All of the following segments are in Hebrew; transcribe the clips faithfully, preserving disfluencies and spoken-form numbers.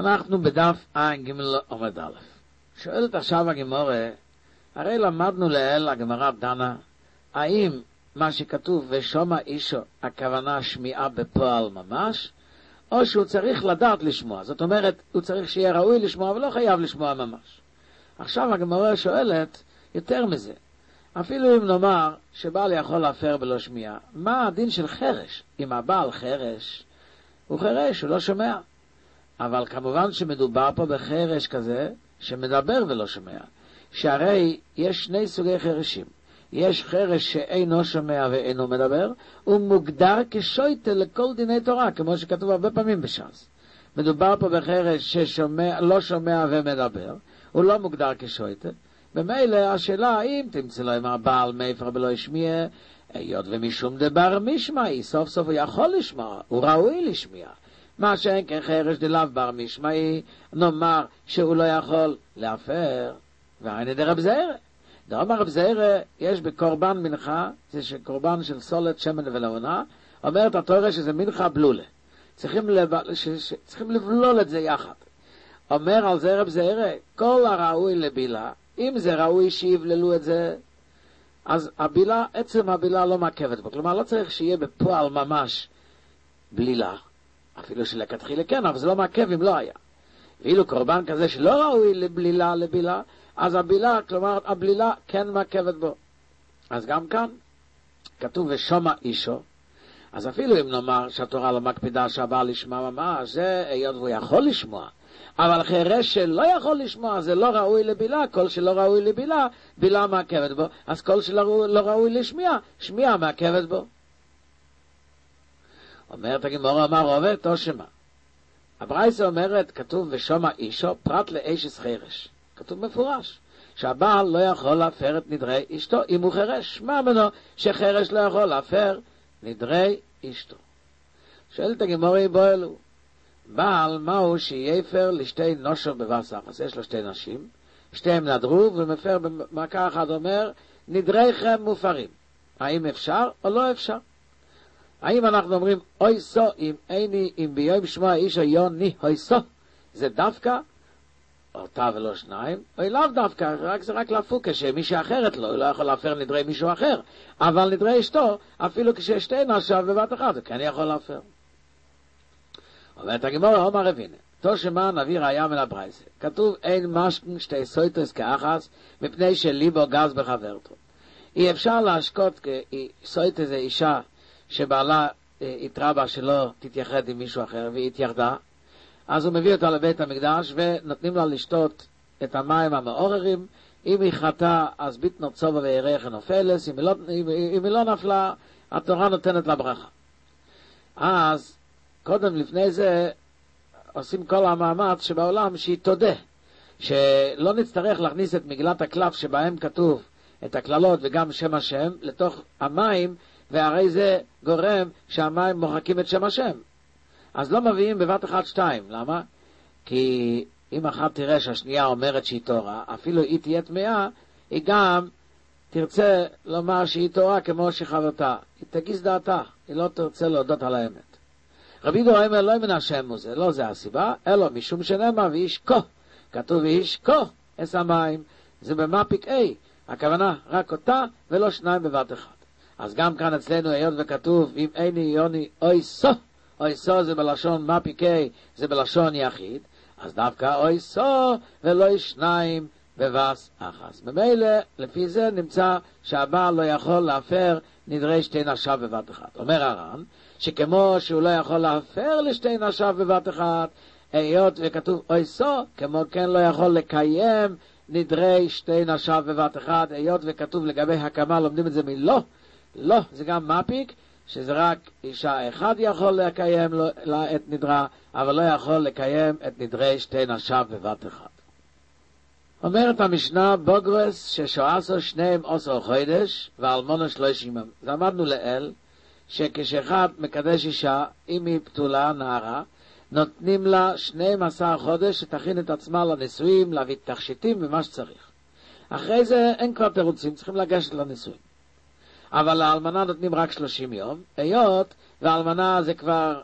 אנחנו בדף עין ג' עמוד א'. שואלת עכשיו הגמרא, הרי למדנו לעיל, הגמרא דנה, האם מה שכתוב ושומע אישו, הכוונה שמיעה בפועל ממש, או שהוא צריך לדעת לשמוע. זאת אומרת, הוא צריך שיהיה ראוי לשמוע, ולא חייב לשמוע ממש. עכשיו הגמרא שואלת יותר מזה. אפילו אם נאמר שבעל יכול להפר בלא שמיעה, מה הדין של חרש? אם הבעל חרש, הוא חרש, הוא לא שומע. אבל כמובן שמדובר פה בחרש כזה, שמדבר ולא שומע. שהרי יש שני סוגי חרשים. יש חרש שאינו שומע ואינו מדבר, הוא מוגדר כשויטה לכל דיני תורה, כמו שכתוב הרבה פעמים בש"ס. מדובר פה בחרש ששומע, לא שומע ומדבר, הוא לא מוגדר כשויטה. במילא השאלה האם תמצא לו עם הבעל מאיפר בלא ישמיע, היות ומשום דבר משמעי, סוף סוף הוא יכול לשמוע, הוא ראוי לשמיע. מה שאין כחרש דלאו בר משמעי, נאמר שהוא לא יכול להפר, והיינו דרב זעירא. דאמר רב זעירא, יש בקורבן מנחה, זה שקורבן של סולת, שמן ולאונה, אומרת התורה שזה מנחה בלולה. צריכים, לב... ש... ש... צריכים לבלול את זה יחד. אומר על זה רב זעירא, כל הראוי לבילה, אם זה ראוי שיבללו את זה, אז הבילה, עצם הבילה לא מעכבת בו. כלומר, לא צריך שיהיה בפועל ממש בלילה. אפילו שלכתחילה כן, אבל זה לא מעכב אם לא היה. ואילו קורבן כזה שלא ראוי לבלילה, לבילה, אז הבילה, כלומר, הבלילה כן מעכבת בו. אז גם כאן, כתוב ושומע אישו, אז אפילו אם נאמר שהתורה לא מקפידה שהבעל ישמע ממש, זה היות והוא יכול לשמוע. אבל חרש שלא יכול לשמוע, זה לא ראוי לבילה, כל שלא ראוי לבילה, בילה מעכבת בו, אז כל שלא לא ראוי לשמיע, שמיע מעכבת בו. אומרת הגמרא, אמר רובד, תושמע. הברייתא אומרת, כתוב ושומע אישו, פרט לאשת חרש. כתוב מפורש, שהבעל לא יכול להפר את נדרי אשתו, אם הוא חרש. מה מנו שחרש לא יכול להפר נדרי אשתו? שואלת הגמרא, בו אלו. בעל, מהו שיפר לשתי נושר בבשר? אז יש לו שתי נשים, שתיהם נדרו, ומפר במכה אחת אומר, נדריכם מופרים. האם אפשר או לא אפשר? האם אנחנו אומרים, אוי סו, אם איני, אם ביום שמוע אישו יוני, אוי סו, זה דווקא, אותה ולא שניים, או לאו דווקא, רק זה רק להפוק, כשמישהו אחרת לא, הוא לא יכול להפר נדרי מישהו אחר, אבל נדרי אשתו, אפילו כששתי נשיו בבת אחת, הוא כן יכול להפר. אומרת הגמרא, אומר רבינה, תושמע נביא ראיה מן הברייתא. כתוב אין משכן שתי סויטרס כאחס, מפני שליבו גז בחברתו. אי אפשר להשקות כסויטרס זה אישה שבעלה התרבה שלא תתייחד עם מישהו אחר והיא התייחדה, אז הוא מביא אותה לבית המקדש ונותנים לה לשתות את המים המעוררים. אם היא חטאה אז ביטנו צובה וירח נופלס, אם, לא, אם, אם היא לא נפלה התורה נותנת לה ברכה. אז קודם לפני זה עושים כל המאמץ שבעולם שהיא תודה, שלא נצטרך להכניס את מגילת הקלף שבהם כתוב את הכללות וגם שם השם לתוך המים, והרי זה גורם שהמים מוחקים את שם השם. אז לא מביאים בבת אחת שתיים. למה? כי אם אחת תראה שהשנייה אומרת שהיא תורה, אפילו היא תהיה טמאה, היא גם תרצה לומר שהיא תורה כמו שחברתה. היא תגיש דעתה, היא לא תרצה להודות על האמת. רבי דור אומר לא מן השם הוא זה, לא זה הסיבה, אלא משום שנאמר וישקו. כתוב וישקו את המים, זה במפיק A, הכוונה רק אותה ולא שניים בבת אחת. אז גם כאן אצלנו היות וכתוב אם איני יוני אוי סו, אוי סו זה בלשון מפיקי, זה בלשון יחיד, אז דווקא אוי סו ולא שניים בבס אחס. במילא לפי זה נמצא שהבעל לא יכול להפר נדרי שתי נשיו בבת אחת. אומר הר"ן שכמו שהוא לא יכול להפר לשתי נשיו בבת אחת, היות וכתוב אוי סו, כמו כן לא יכול לקיים נדרי שתי נשיו בבת אחת, היות וכתוב לגבי הקמה, לומדים את זה מלא, לא, זה גם מפיק, שזה רק אישה אחד יכול לקיים לה את נדרה, אבל לא יכול לקיים את נדרי שתי נשיו בבת אחת. אומרת המשנה בוגרס ששועסו שניהם עשר חודש ואלמונו שלושים יום. למדנו לאל שכשאחד מקדש אישה, אם היא פתולה נערה, נותנים לה שנים עשר חודש שתכין את עצמה לנישואים, להביא תכשיטים ומה שצריך. אחרי זה אין כבר תירוצים, צריכים לגשת לנישואים. אבל לאלמנה נותנים רק שלושים יום, היות והאלמנה זה כבר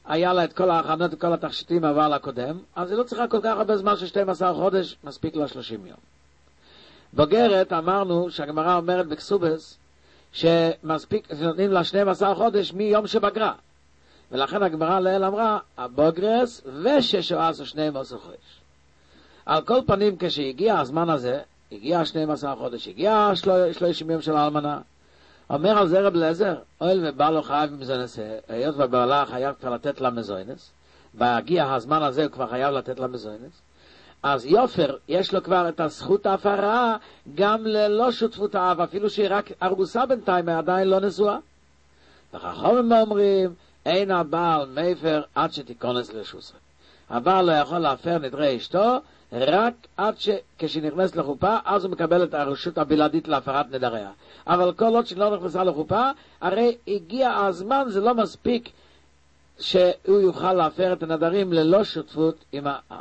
היה לה את כל ההכנות וכל התכשיטים אבל הקודם, אז היא לא צריכה כל כך הרבה זמן של שנים עשר חודש, מספיק לה שלושים יום. בוגרת אמרנו שהגמרא אומרת בקסובס שמספיק, נותנים לה שנים עשר חודש מיום שבגרה. ולכן הגמרא לאל אמרה, הבוגרס וששו עשו שנים עשר חודש. על כל פנים כשהגיע הזמן הזה, הגיע שנים עשר חודש, הגיע שלושים יום של האלמנה, אומר על זה רב אליעזר, אוהל ובא לו חייב מזוינס, היות ובעלה חייב כבר לתת לה מזוינס, בהגיע הזמן הזה הוא כבר חייב לתת לה מזוינס, אז יופר, יש לו כבר את הזכות ההפרה, גם ללא שותפות האב, אפילו שהיא רק ארוסה בינתיים, היא עדיין לא נשואה. וחכמים אומרים, אין הבעל מפר עד שתיכונס לשוסה. הבעל לא יכול להפר נדרי אשתו, רק עד שכשהיא נכנסת לחופה, אז הוא מקבל את הרשות הבלעדית להפרת נדריה. אבל כל עוד שהיא לא נכנסה לחופה, הרי הגיע הזמן, זה לא מספיק שהוא יוכל להפר את הנדרים ללא שותפות עם האב.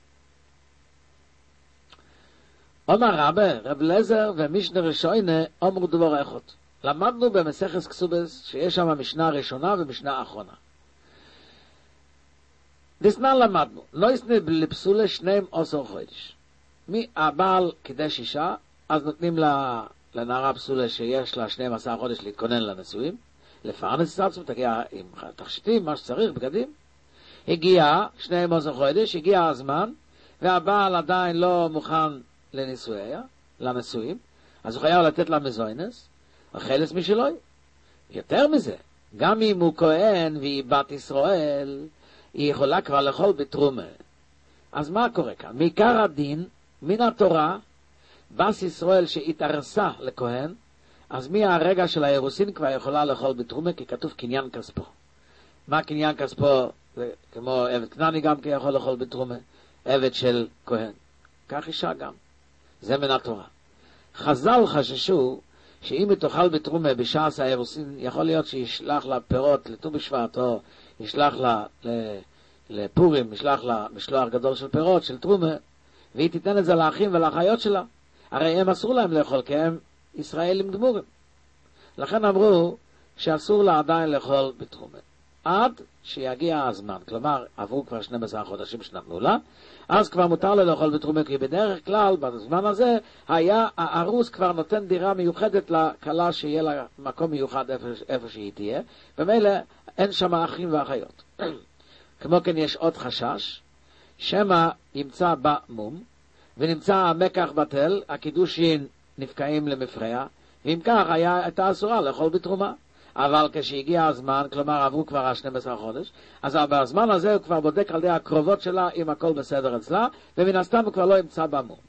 אומר רבי, רב אליעזר ומשנה ראשונה אמרו דבר אחד. למדנו במסכת כסובס שיש שם משנה ראשונה ומשנה אחרונה. דסנן למדנו, לא יסנה לפסולה שניים עשר חודש. מי הבעל קידש אישה, אז נותנים לה, לנערה פסולה שיש לה שניים עשר חודש להתכונן לנשואים, לפרנס את עצמו, תגיע עם תכשיטים, מה שצריך, בגדים. הגיע שניים עשר חודש, הגיע הזמן, והבעל עדיין לא מוכן לנישואיה, לנשואים, אז הוא חייב לתת לה מזוינס, או חלס משלוי. יותר מזה, גם אם הוא כהן והיא בת ישראל, היא יכולה כבר לאכול בתרומה. אז מה קורה כאן? מעיקר הדין, מן התורה, בס ישראל שהתארסה לכהן, אז מהרגע של האירוסין כבר יכולה לאכול בתרומה, כי כתוב קניין כספו. מה קניין כספו? זה כמו עבד כנעני גם כי יכול לאכול בתרומה, עבד של כהן. כך אישה גם. זה מן התורה. חז"ל חששו שאם היא תאכל בתרומה בשעס האירוסין, יכול להיות שישלח לה פירות לט"ו בשבט, או ישלח לה לפורים, ישלח לה משלוח גדול של פירות, של תרומה, והיא תיתן את זה לאחים ולאחיות שלה. הרי הם אסור להם לאכול, כי הם ישראלים גמורים. לכן אמרו שאסור לה עדיין לאכול בתרומה. עד שיגיע הזמן, כלומר, עברו כבר שנים עשר חודשים שנתנו לה, אז כבר מותר לה לאכול בתרומה, כי בדרך כלל, בזמן הזה, היה הארוס כבר נותן דירה מיוחדת לכלה שיהיה לה מקום מיוחד איפה, איפה שהיא תהיה, ומילא אין שם אחים ואחיות. כמו כן יש עוד חשש, שמה ימצא בה מום, ונמצא המקח בטל, הקידושין נפקעים למפרע, ואם כך היה, הייתה אסורה לאכול בתרומה. אבל כשהגיע הזמן, כלומר עברו כבר ה-שנים עשר חודש, אז בזמן הזה הוא כבר בודק על די הקרובות שלה אם הכל בסדר אצלה, ומן הסתם הוא כבר לא ימצא בה מום.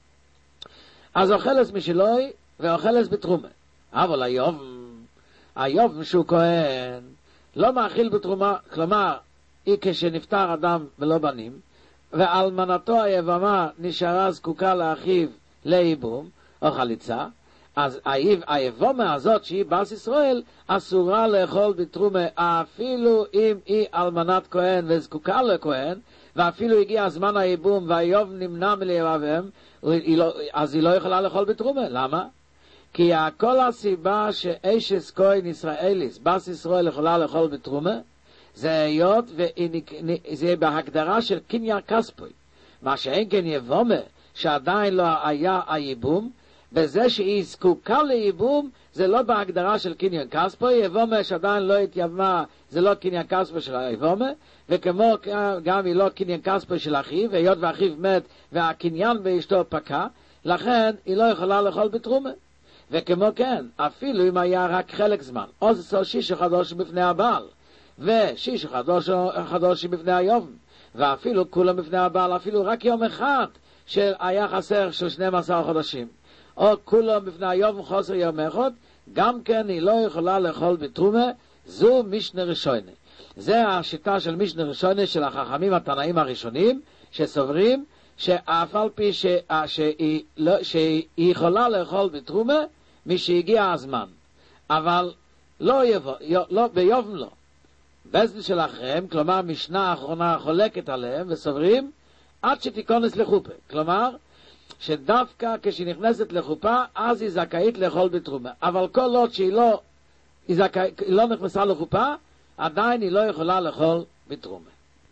אז אוכלס משלוי ואוכלס בתרומה. אבל היום, היום שהוא כהן, לא מאכיל בתרומה, כלומר, היא כשנפטר אדם ולא בנים, ואלמנתו היבמה נשארה זקוקה לאחיו לייבום או חליצה, אז היבומה הזאת שהיא בת ישראל אסורה לאכול בתרומה אפילו אם היא אלמנת כהן וזקוקה לכהן, ואפילו הגיע הזמן הייבום והיוב נמנע מלבבם, אז היא לא יכולה לאכול בתרומה. למה? כי כל הסיבה שאשס כהן ישראליס בת ישראל יכולה לאכול בתרומה זה היות וזה בהגדרה של קניין כספוי, מה שאין כן יבומה שעדיין לא היה הייבום, בזה שהיא זקוקה לייבום זה לא בהגדרה של קניין כספוי, יבומה שעדיין לא התייבמה זה לא קניין כספוי של היבומה, וכמו גם היא לא קניין כספוי של אחיו, והיות ואחיו מת והקניין באשתו פקע, לכן היא לא יכולה לאכול בתרומה. וכמו כן, אפילו אם היה רק חלק זמן, או זה שיש חדוש בפני הבעל, ושיש חדוש, חדוש בפני היובם, ואפילו כולם בפני הבעל, אפילו רק יום אחד שהיה חסר של שנים עשר חודשים, או כולם בפני היובם חוסר יום אחד, גם כן היא לא יכולה לאכול בתרומה. זו משנה ראשונה. זה השיטה של משנה ראשונה של החכמים התנאים הראשונים, שסוברים שאף על פי ש... שהיא, לא... שהיא יכולה לאכול בתרומה משהגיע הזמן, אבל לא, יבוא... לא... ביובם לא. בזל של אחריהם, כלומר משנה האחרונה חולקת עליהם וסוברים עד שתיכנס לחופה, כלומר שדווקא כשהיא נכנסת לחופה אז היא זכאית לאכול בתרומה, אבל כל עוד שהיא לא, היא זכא... היא לא נכנסה לחופה עדיין היא לא יכולה לאכול בתרומה.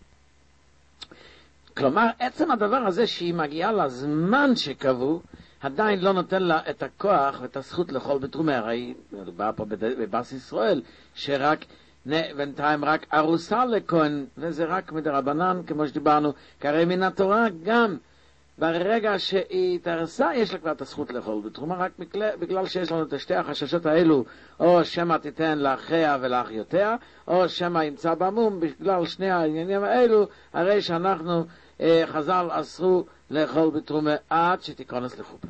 כלומר, עצם הדבר הזה שהיא מגיעה לזמן שקבעו, עדיין לא נותן לה את הכוח ואת הזכות לאכול בתרומה. הרי מדובר פה בבס ישראל, שרק בינתיים רק ארוסה לכהן, וזה רק מדרבנן, כמו שדיברנו, כי הרי מן התורה גם ברגע שהיא תרסה, יש לה כבר את הזכות לאכול בתרומה, רק בגלל שיש לנו את שתי החששות האלו, או שמה תיתן לאחיה ולאחיותיה, או שמה ימצא במום, בגלל שני העניינים האלו, הרי שאנחנו, אה, חז"ל אסרו לאכול בתרומה עד שתיכנס לחופה.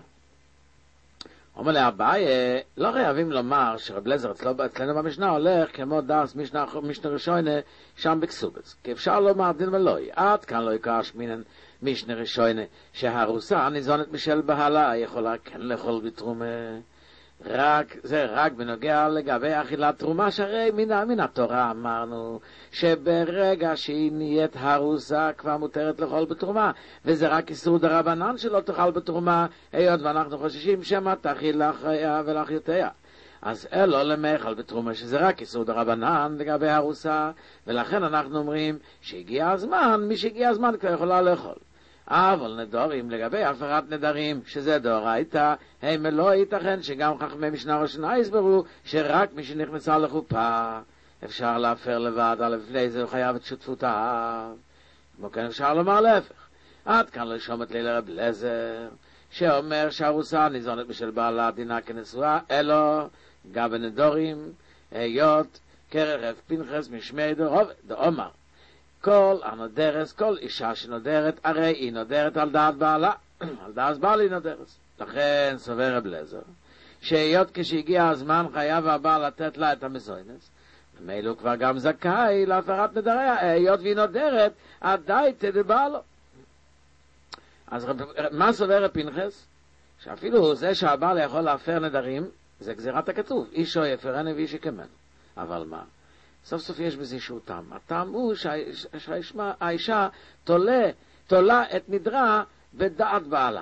אומר לאביי, לא חייבים לומר שרב אליעזר אצלנו במשנה הולך כמו דס משנה, משנה ראשונה שם בכסובץ. כי אפשר לומר דין ולוי, עד כאן לא יקש מינן משנה ראשונה שהרוסה ניזונת משל בהלה יכולה כן לאכול בתרומה. רק, זה רק בנוגע לגבי אכילת תרומה, שהרי מן, מן התורה אמרנו שברגע שהיא נהיית הרוסה כבר מותרת לאכול בתרומה, וזה רק איסור דרבנן שלא תאכל בתרומה, היות ואנחנו חוששים שמא תאכיל לאחיה ולאחיותיה. אז אלו למאכל בתרומה שזה רק איסור דרבנן לגבי הרוסה, ולכן אנחנו אומרים שהגיע הזמן, מי שהגיע הזמן כבר יכולה לאכול. אבל נדרים לגבי הפרת נדרים, שזה דאורייתא, הם לא ייתכן שגם חכמי משנה ראשונה הסברו שרק מי שנכנסה לחופה אפשר להפר לבד, על לפני זה הוא חייב את שותפותיו. כמו כן אפשר לומר להפך. עד כאן לשום את לילה רב אליעזר, שאומר שהרוסה ניזונת בשל בעלה דינה כנשואה, אלו גם בנדרים, היות כרב פנחס משמי דרוב דאמר. כל הנודרס, כל אישה שנודרת, הרי היא נודרת על דעת בעלה, על דעת בעלה היא נודרת. לכן סובר רב אליעזר, שהיות כשהגיע הזמן חייב הבעל לתת לה את המזוינס, ומילא כבר גם זכאי להפרת נדריה, היות והיא נודרת, עדיין תדבר לו. אז מה סובר רב פנחס? שאפילו זה שהבעל יכול להפר נדרים, זה גזירת הכתוב, אישו יפרני ואיש יקמנו. אבל מה? סוף סוף יש בזה שהוא טעם. הטעם הוא שהאישה תולה, תולה את נדרה בדעת בעלה.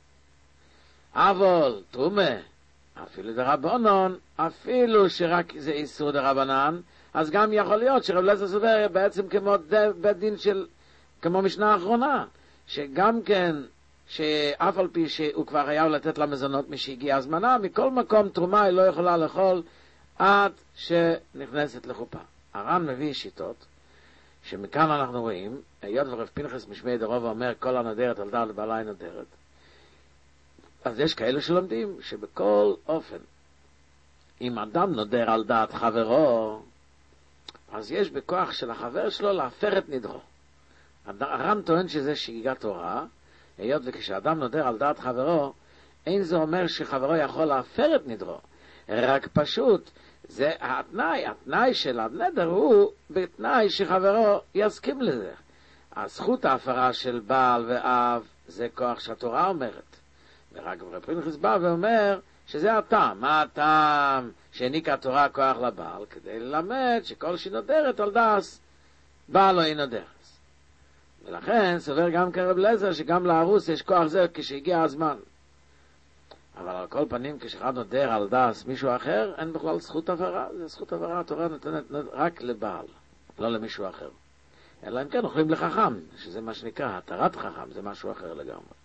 אבל תרומה, אפילו דרבנן, אפילו שרק זה איסור דרבנן, אז גם יכול להיות שרב אליעזר סובר בעצם כמו בית דין של, כמו משנה האחרונה, שגם כן, שאף על פי שהוא כבר היה לתת לה מזונות משהגיע הזמנה, מכל מקום תרומה היא לא יכולה לאכול עד שנכנסת לחופה. הר"ן מביא שיטות, שמכאן אנחנו רואים, היות ורב פנחס משמי דרוב אומר כל הנודרת על דעת בעלה היא נודרת, אז יש כאלה שלומדים שבכל אופן, אם אדם נודר על דעת חברו, אז יש בכוח של החבר שלו להפר את נדרו. הר"ן טוען שזה שגיגת תורה, היות וכשאדם נודר על דעת חברו, אין זה אומר שחברו יכול להפר את נדרו, רק פשוט, זה התנאי, התנאי של הנדר הוא בתנאי שחברו יסכים לזה. הזכות ההפרה של בעל ואב זה כוח שהתורה אומרת. ורק רב פנחס בא ואומר שזה הטעם. מה הטעם שהעניקה התורה כוח לבעל? כדי ללמד שכל שנודרת על דס, בעל לא היא נודרת. ולכן סובר גם כרב אליעזר שגם לארוס יש כוח זה כשהגיע הזמן. אבל על כל פנים, כשאחד נודר על דס מישהו אחר, אין בכלל זכות עברה. זה זכות עברה, התורה נותנת רק לבעל, לא למישהו אחר. אלא אם כן אוכלים לחכם, שזה מה שנקרא, התרת חכם, זה משהו אחר לגמרי.